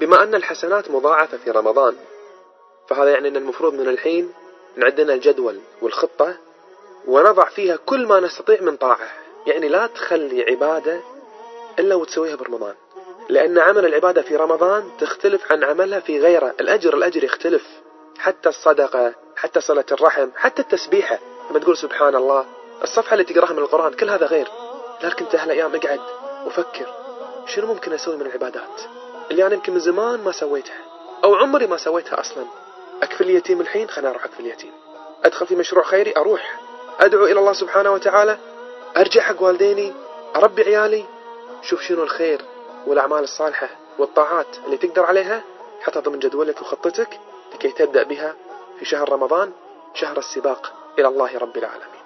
بما أن الحسنات مضاعفة في رمضان، فهذا يعني أن المفروض من الحين نعدنا الجدول والخطة ونضع فيها كل ما نستطيع من طاعة. يعني لا تخلي عبادة إلا وتسويها برمضان، لأن عمل العبادة في رمضان تختلف عن عملها في غيره. الأجر يختلف، حتى الصدقة، حتى صلة الرحم، حتى التسبيحة. لما تقول سبحان الله، الصفحة اللي تقراها من القرآن، كل هذا غير. لكن انت هالأيام اقعد وفكر شنو ممكن أسوي من العبادات اللي أنا يمكن من زمان ما سويتها أو عمري ما سويتها أصلا. أكفل اليتيم الحين، خلنا أروح أكفل اليتيم. أدخل في مشروع خيري، أروح أدعو إلى الله سبحانه وتعالى، أرجع حق والديني، أربي عيالي. شوف شنو الخير والأعمال الصالحة والطاعات اللي تقدر عليها، حطها ضمن جدولك وخطتك لكي تبدأ بها في شهر رمضان، شهر السباق إلى الله رب العالمين.